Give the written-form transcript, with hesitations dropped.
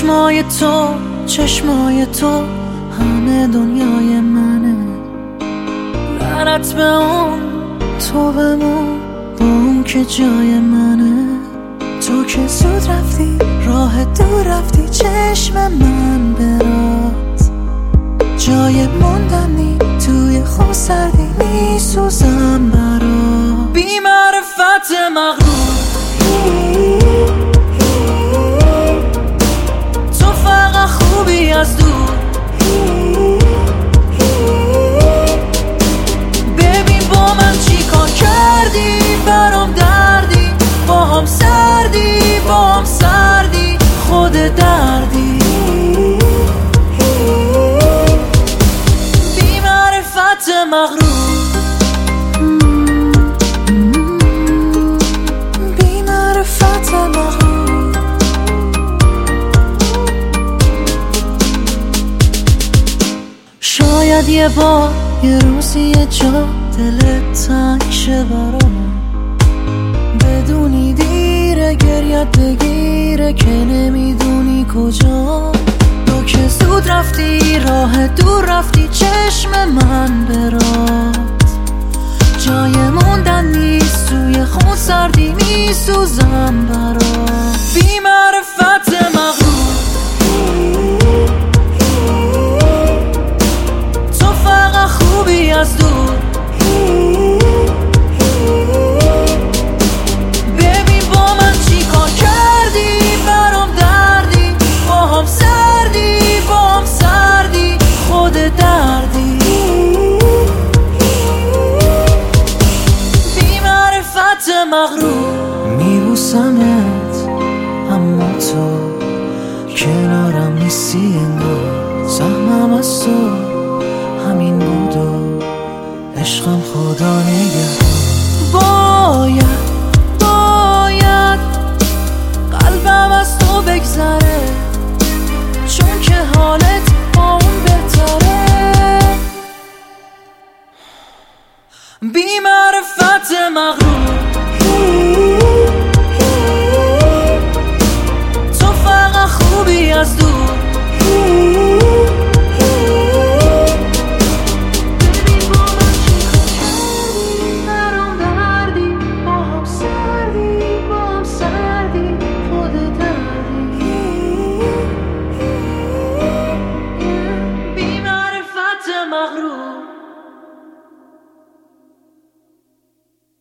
چشمای تو، چشمای تو همه دنیای منه. لعنت به اون تو بمون با اون که جای منه. تو که زود رفتی راه دور رفتی، چشم من برات جای موندنی توی خون سردی، میسوزم برات. بی معرفت مغرور تو فقط خوبی از دور. ببین با من چی کار کردی، برام دردی، با هم سردی، با هم سردی، خود دردی. بی معرفت مغرور شاید یه بار یه روزی یه جا دلت تنگ شه برام، بدونی دیره گریت بگیره که نمیدونی کجا. تو که زود رفتی راه دور رفتی، چشم من برات جای موندن نیست توی خون سردی، میسوزم برات. بی معرفت مغرور خوبی از دور. ببین با من چی کار کردی، برام دردی، با هم سردی، با هم سردی، خود دردی. بی معرفت مغرور میبوسمت اما تو کنارم نیستی انگار. سهمم از تو همین بود و عشقم خدا نگهدار. باید قلبم از تو بگذره، چون که حالت با اون بهتره. بی معرفت مغرور تو فقط خوبی از دور. مغرور